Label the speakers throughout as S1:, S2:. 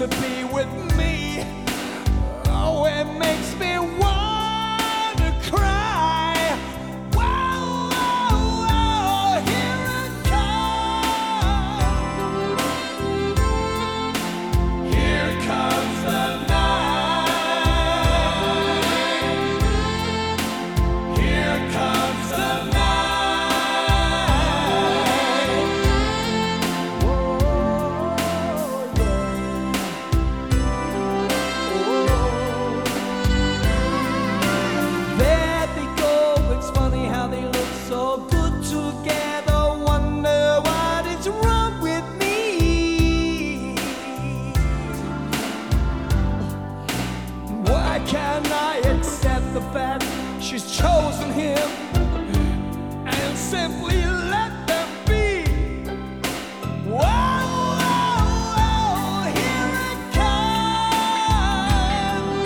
S1: to be with me. Oh, it makes me want to cry. Whoa, whoa, whoa, here it comes. Here comes the night. Here comes the night. There they go, it's funny how they look so good together. Wonder what is wrong with me. Why can't I accept the fact she's chosen him and simply let them be? Whoa, whoa, whoa, here it comes.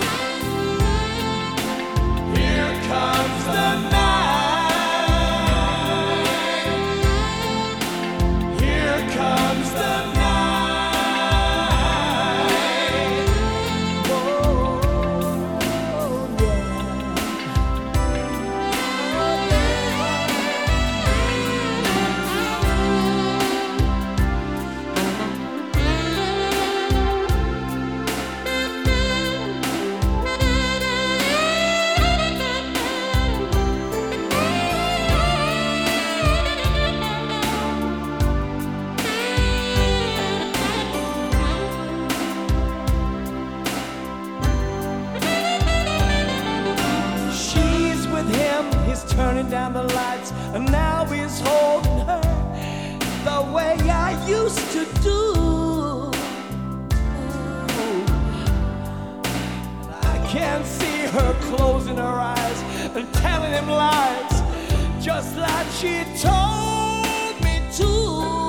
S1: Here comes the night. Here comes the night. Whoa, she's with him, he's turning down the lights, and now he's holding her the way I used to do. I can't see her closing her eyes and telling him lies, just like she told me to.